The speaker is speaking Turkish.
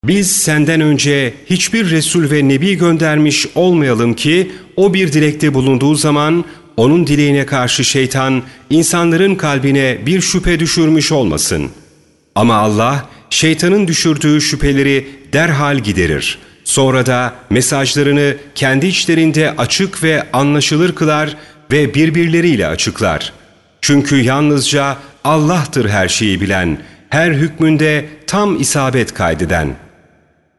Biz senden önce hiçbir Resul ve Nebi göndermiş olmayalım ki o bir dilekte bulunduğu zaman onun dileğine karşı şeytan insanların kalbine bir şüphe düşürmüş olmasın. Ama Allah şeytanın düşürdüğü şüpheleri derhal giderir. Sonra da mesajlarını kendi içlerinde açık ve anlaşılır kılar ve birbirleriyle açıklar. Çünkü yalnızca Allah'tır her şeyi bilen, her hükmünde tam isabet kaydeden.